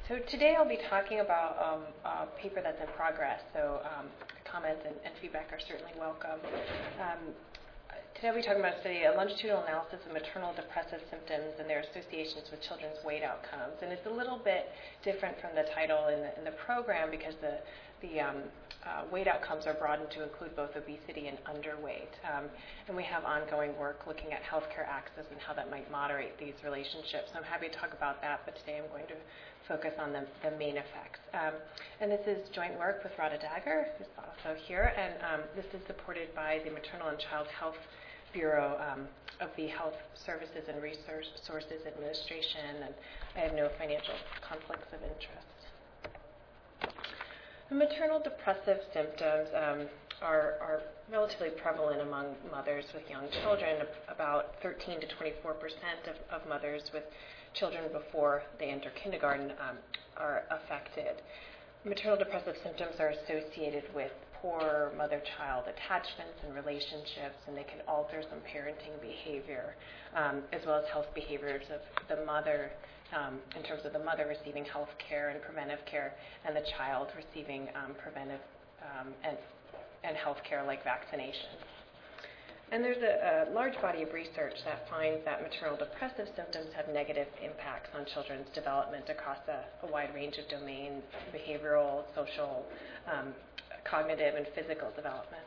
So today I'll be talking about a paper that's in progress, so comments and feedback are certainly welcome. Today I'll be talking about a longitudinal analysis of maternal depressive symptoms and their associations with children's weight outcomes. And it's a little bit different from the title in the program because the weight outcomes are broadened to include both obesity and underweight. And we have ongoing work looking at healthcare access and how that might moderate these relationships. So I'm happy to talk about that, but today I'm going to focus on the main effects. And this is joint work with Radha Dagar, who's also here, and this is supported by the Maternal and Child Health Bureau of the Health Services and Resources Administration, and I have no financial conflicts of interest. The maternal depressive symptoms are relatively prevalent among mothers with young children. About 13 to 24% of mothers with children before they enter kindergarten are affected. Maternal depressive symptoms are associated with poor mother-child attachments and relationships, and they can alter some parenting behavior, as well as health behaviors of the mother, in terms of the mother receiving health care and preventive care, and the child receiving preventive and health care like vaccination. And there's a large body of research that finds that maternal depressive symptoms have negative impacts on children's development across a wide range of domains: behavioral, social, cognitive, and physical development.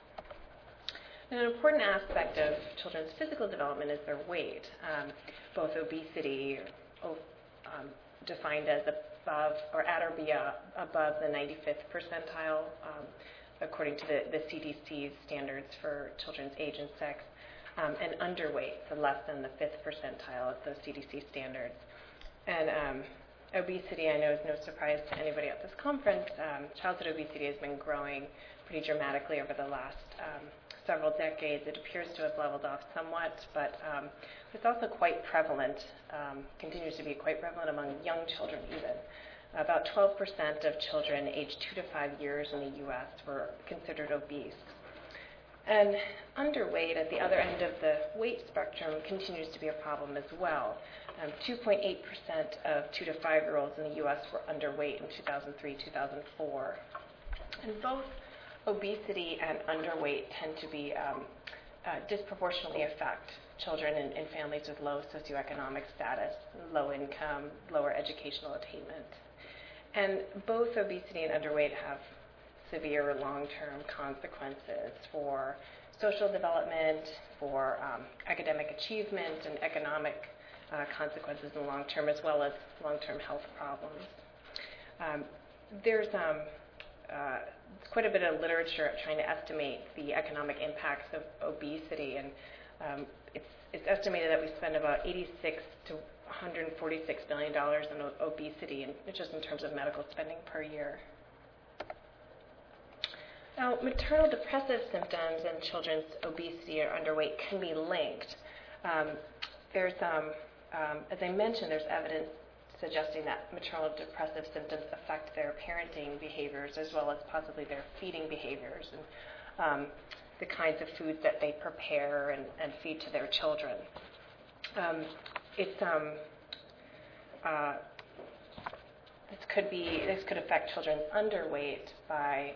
And an important aspect of children's physical development is their weight. Both obesity, defined as above or at or be above the 95th percentile, according to the CDC's standards for children's age and sex, and underweight, so less than the 5th percentile of those CDC standards. And obesity, I know, is no surprise to anybody at this conference. Childhood obesity has been growing pretty dramatically over the last several decades. It appears to have leveled off somewhat, but it's also quite prevalent, continues to be quite prevalent among young children even. About 12% of children aged 2 to 5 years in the U.S. were considered obese. And underweight at the other end of the weight spectrum continues to be a problem as well. 2.8% of 2 to 5-year-olds in the U.S. were underweight in 2003-2004. And both obesity and underweight tend to be disproportionately affect children in families with low socioeconomic status, low income, lower educational attainment. And both obesity and underweight have severe long-term consequences for social development, for academic achievement, and economic consequences in the long term, as well as long-term health problems. There's quite a bit of literature trying to estimate the economic impacts of obesity, and it's estimated that we spend about $86 to $146 billion on obesity, and just in terms of medical spending per year. Now, maternal depressive symptoms and children's obesity or underweight can be linked. There's, as I mentioned, there's evidence suggesting that maternal depressive symptoms affect their parenting behaviors as well as possibly their feeding behaviors and the kinds of foods that they prepare and feed to their children. This could affect children's underweight by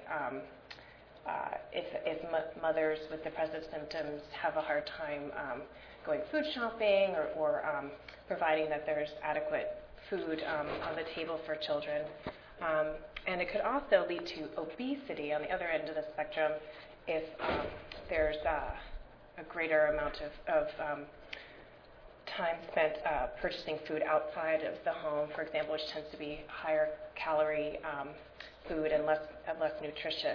if mothers with depressive symptoms have a hard time going food shopping or providing that there's adequate food on the table for children. And it could also lead to obesity on the other end of the spectrum if there's a greater amount of time spent purchasing food outside of the home, for example, which tends to be higher calorie food and less nutritious.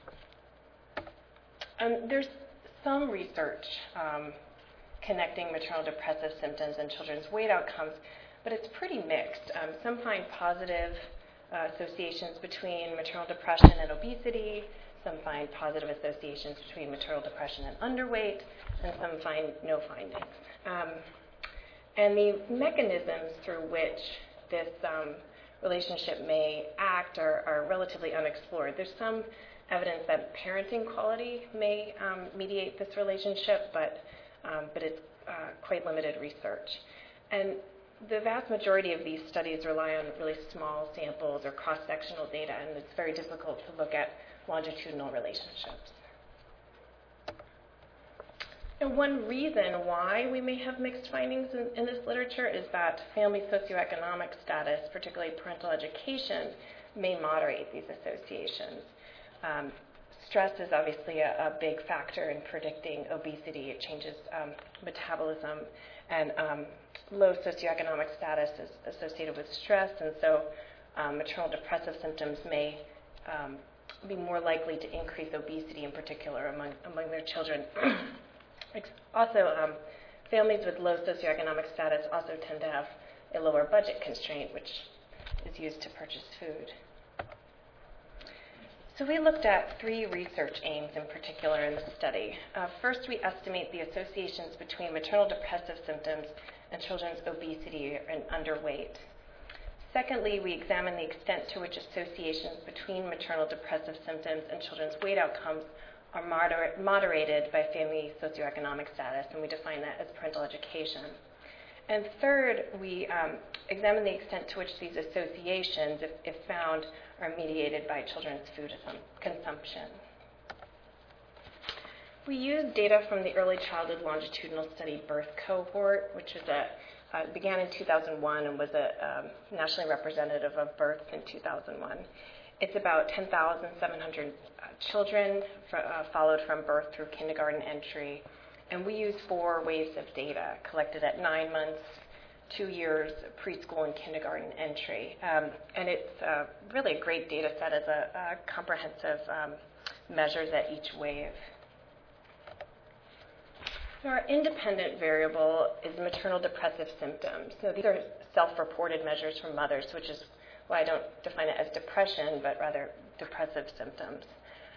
There's some research connecting maternal depressive symptoms and children's weight outcomes, but it's pretty mixed. Some find positive associations between maternal depression and obesity. Some find positive associations between maternal depression and underweight, and some find no findings. And the mechanisms through which this relationship may act are relatively unexplored. There's some evidence that parenting quality may mediate this relationship, but it's quite limited research. And the vast majority of these studies rely on really small samples or cross-sectional data, and it's very difficult to look at longitudinal relationships. And one reason why we may have mixed findings in this literature is that family socioeconomic status, particularly parental education, may moderate these associations. Stress is obviously a big factor in predicting obesity. It changes metabolism, and low socioeconomic status is associated with stress, and so maternal depressive symptoms may be more likely to increase obesity in particular among their children. Also, families with low socioeconomic status also tend to have a lower budget constraint, which is used to purchase food. So we looked at 3 research aims in particular in the study. First, we estimate the associations between maternal depressive symptoms and children's obesity and underweight. Secondly, we examine the extent to which associations between maternal depressive symptoms and children's weight outcomes are moderated by family socioeconomic status, and we define that as parental education. And third, we examine the extent to which these associations, if found, are mediated by children's food consumption. We used data from the Early Childhood Longitudinal Study Birth Cohort, which is began in 2001 and was a nationally representative of births in 2001. It's about 10,700 children followed from birth through kindergarten entry. And we use 4 waves of data collected at 9 months, 2 years, preschool and kindergarten entry. And it's really a great data set as a comprehensive measures at each wave. So our independent variable is maternal depressive symptoms. So these are self-reported measures from mothers, which is why I don't define it as depression, but rather depressive symptoms.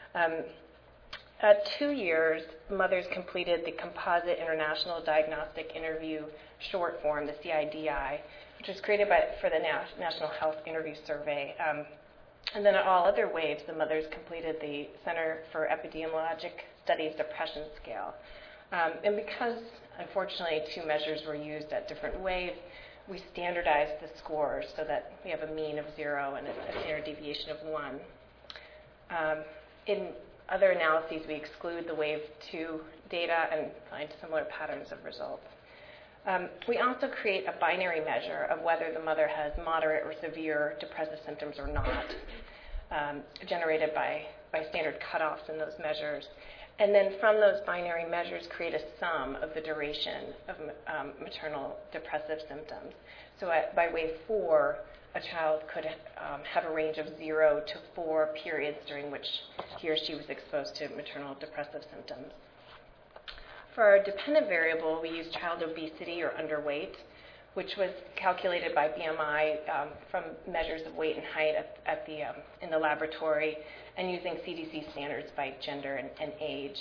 At 2 years, mothers completed the Composite International Diagnostic Interview Short Form, the CIDI, which was created for the National Health Interview Survey. And then at all other waves, the mothers completed the Center for Epidemiologic Studies Depression Scale. And because, unfortunately, 2 measures were used at different waves, we standardized the scores so that we have a mean of 0 and a standard deviation of 1. In other analyses, we exclude the wave 2 data and find similar patterns of results. We also create a binary measure of whether the mother has moderate or severe depressive symptoms or not, generated by standard cutoffs in those measures. And then from those binary measures, create a sum of the duration of maternal depressive symptoms. So by wave 4, a child could have a range of 0 to 4 periods during which he or she was exposed to maternal depressive symptoms. For our dependent variable, we use child obesity or underweight, which was calculated by BMI from measures of weight and height in the laboratory, and using CDC standards by gender and age.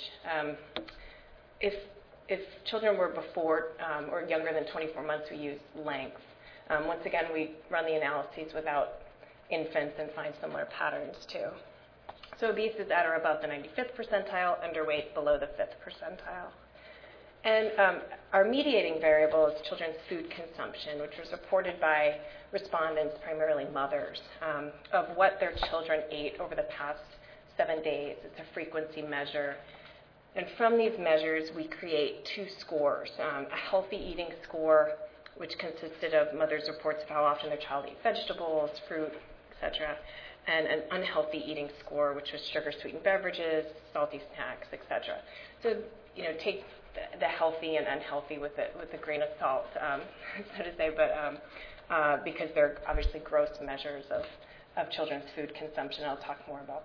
If children were before or younger than 24 months, we use length. Once again, we run the analyses without infants and find similar patterns too. So obese is at or above the 95th percentile, underweight below the 5th percentile. And our mediating variable is children's food consumption, which was reported by respondents, primarily mothers, of what their children ate over the past 7 days. It's a frequency measure. And from these measures, we create 2 scores, a healthy eating score, which consisted of mothers' reports of how often their child ate vegetables, fruit, etc., and an unhealthy eating score, which was sugar-sweetened beverages, salty snacks, etc. So, take the healthy and unhealthy with a grain of salt, so to say, but because they're obviously gross measures of children's food consumption. I'll talk more about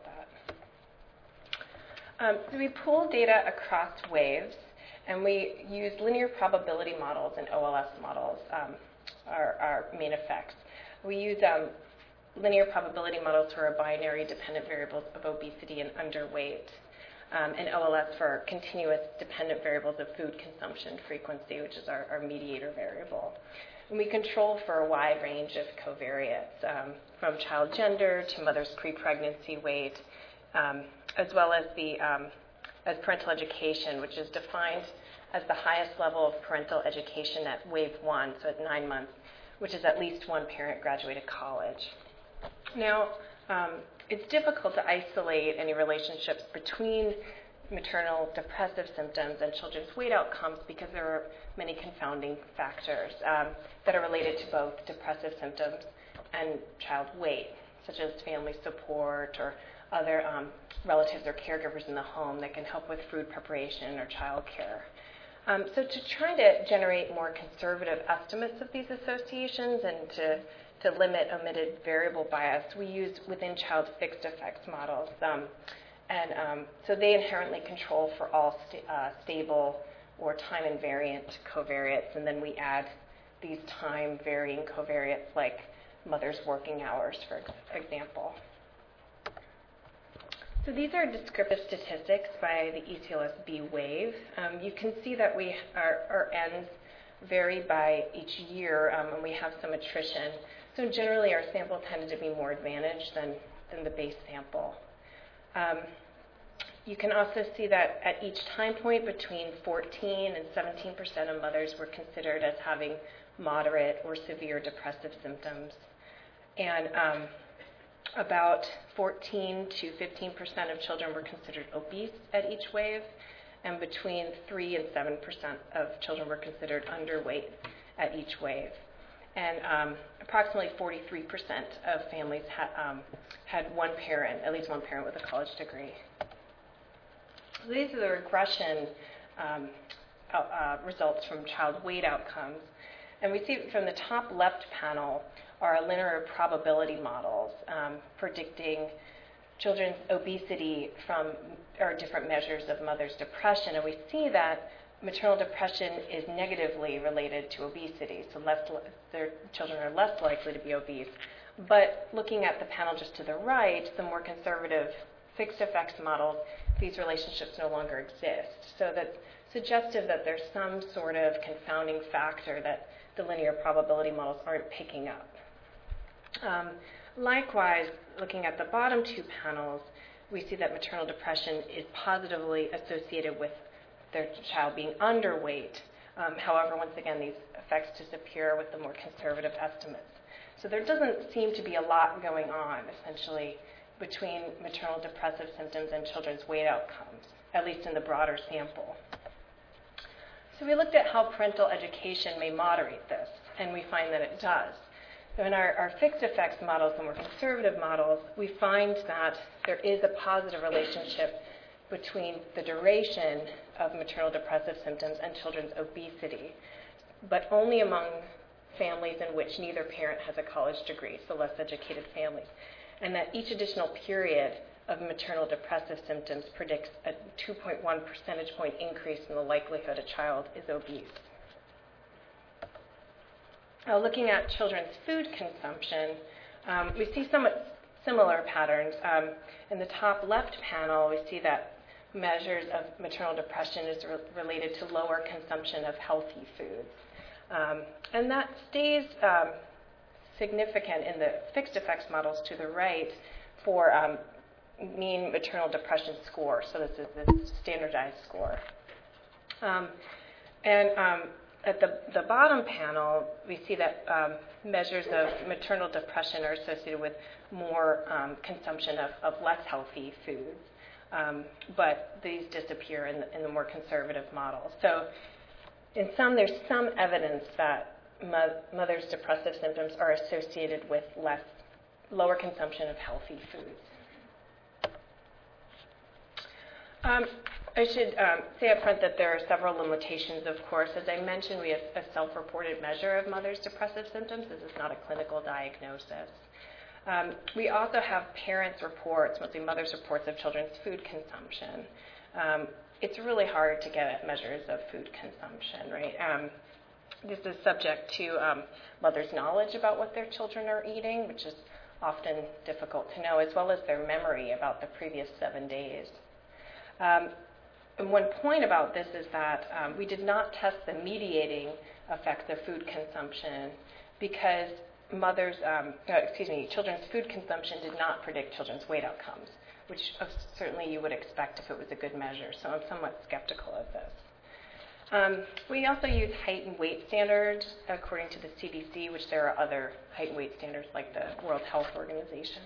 that. So we pull data across waves, and we use linear probability models and OLS models, our main effects. We use linear probability models for our binary dependent variables of obesity and underweight, and OLS for continuous dependent variables of food consumption frequency, which is our mediator variable. And we control for a wide range of covariates, from child gender to mother's pre-pregnancy weight, as well as as parental education, which is defined as the highest level of parental education at wave 1, so at 9 months, which is at least one parent graduated college. Now, it's difficult to isolate any relationships between maternal depressive symptoms and children's weight outcomes because there are many confounding factors that are related to both depressive symptoms and child weight, such as family support or other relatives or caregivers in the home that can help with food preparation or child care. So to try to generate more conservative estimates of these associations and to limit omitted variable bias, we use within-child fixed effects models. So they inherently control for all stable or time-invariant covariates, and then we add these time-varying covariates like mother's working hours, for example. So these are descriptive statistics by the ETLS-B wave. You can see that our ends vary by each year, and we have some attrition. So generally, our sample tended to be more advantaged than the base sample. You can also see that at each time point, between 14 and 17% of mothers were considered as having moderate or severe depressive symptoms. And about 14 to 15% of children were considered obese at each wave, and between 3 and 7% of children were considered underweight at each wave. And approximately 43% of families had one parent, at least one parent with a college degree. So these are the regression results from child weight outcomes. And we see from the top left panel are linear probability models predicting children's obesity from different measures of mother's depression. And we see that maternal depression is negatively related to obesity, so their children are less likely to be obese. But looking at the panel just to the right, the more conservative fixed effects models, these relationships no longer exist. So that's suggestive that there's some sort of confounding factor that the linear probability models aren't picking up. Likewise, looking at the bottom two panels, we see that maternal depression is positively associated with their child being underweight. However, once again, these effects disappear with the more conservative estimates. So there doesn't seem to be a lot going on, essentially, between maternal depressive symptoms and children's weight outcomes, at least in the broader sample. So we looked at how parental education may moderate this, and we find that it does. So in our fixed effects models, the more conservative models, we find that there is a positive relationship between the duration of maternal depressive symptoms and children's obesity, but only among families in which neither parent has a college degree, so less educated families, and that each additional period of maternal depressive symptoms predicts a 2.1 percentage point increase in the likelihood a child is obese. Now, looking at children's food consumption, we see somewhat similar patterns. In the top left panel, we see that measures of maternal depression is related to lower consumption of healthy foods. And that stays significant in the fixed effects models to the right for mean maternal depression score. So this is the standardized score. At the bottom panel, we see that measures of maternal depression are associated with more consumption of less healthy foods, but these disappear in the more conservative models. So in sum, there's some evidence that mother's depressive symptoms are associated with lower consumption of healthy foods. I should say up front that there are several limitations, of course. As I mentioned, we have a self-reported measure of mother's depressive symptoms. This is not a clinical diagnosis. We also have parents' reports, mostly mothers' reports of children's food consumption. It's really hard to get at measures of food consumption, right? This is subject to mothers' knowledge about what their children are eating, which is often difficult to know, as well as their memory about the previous 7 days. And one point about this is that we did not test the mediating effects of food consumption because children's food consumption did not predict children's weight outcomes, which certainly you would expect if it was a good measure. So I'm somewhat skeptical of this. We also use height and weight standards according to the CDC, which there are other height and weight standards like the World Health Organization.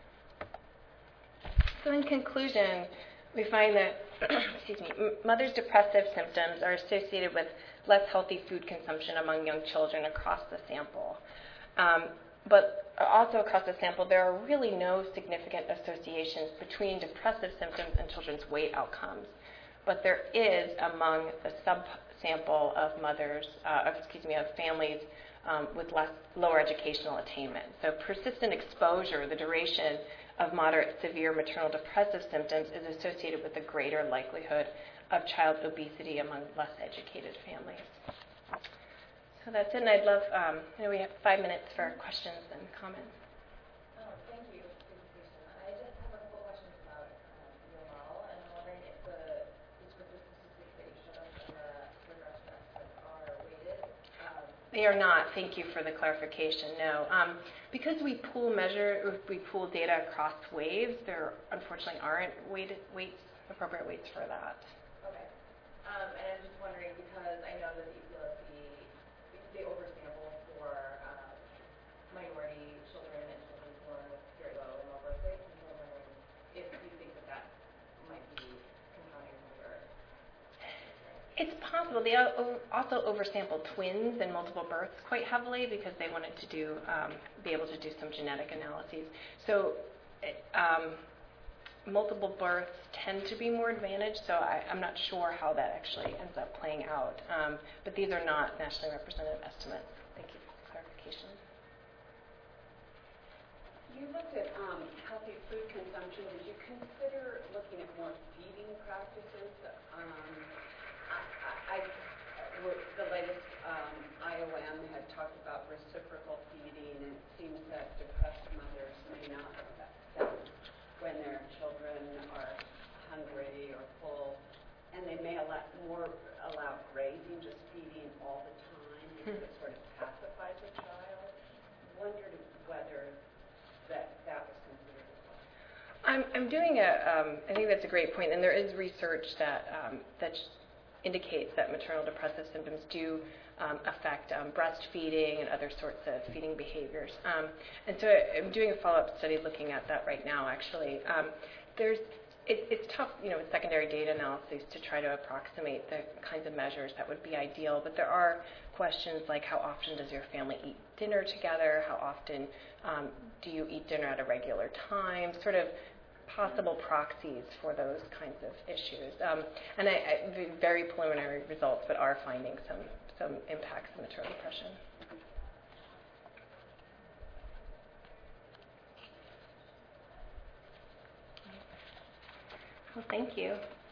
So in conclusion, we find that mothers' depressive symptoms are associated with less healthy food consumption among young children across the sample. But also across the sample, there are really no significant associations between depressive symptoms and children's weight outcomes. But there is among the subsample of of families with lower educational attainment. So persistent exposure, the duration of moderate severe maternal depressive symptoms is associated with a greater likelihood of child obesity among less educated families. So that's it, and I'd love, we have 5 minutes for questions and comments. Thank you for the presentation. I just have a couple questions about your model, and I'm wondering if the statistics that you showed us and the regression estimates are weighted. They are not. Thank you for the clarification. No. Because we pool data across waves, there unfortunately aren't appropriate weights for that. Okay. And I'm just wondering because I know that the EPLC, because they oversample for minority children and children born with very low and low birth weights, and so I'm wondering if you think that might be compounding some of your experience. It's possible. They also oversampled twins and multiple births quite heavily because they wanted to be able to do some genetic analyses. So multiple births tend to be more advantaged, so I'm not sure how that actually ends up playing out. But these are not nationally representative estimates. Thank you for the clarification. You looked at healthy food consumption. Did you consider looking at more feeding practices? The latest IOM had talked about reciprocal feeding, and it seems that depressed mothers may not affect them when their children are hungry or full, and they may allow grazing, just feeding all the time, because it sort of pacifies the child. Wondered whether that was considered as well. I'm doing I think that's a great point, and there is research that indicates that maternal depressive symptoms do affect breastfeeding and other sorts of feeding behaviors. And so I'm doing a follow-up study looking at that right now, actually. It's tough, with secondary data analyses to try to approximate the kinds of measures that would be ideal, but there are questions like how often does your family eat dinner together, how often do you eat dinner at a regular time, sort of possible proxies for those kinds of issues. And very preliminary results, but are finding some impacts of maternal depression. Well, thank you.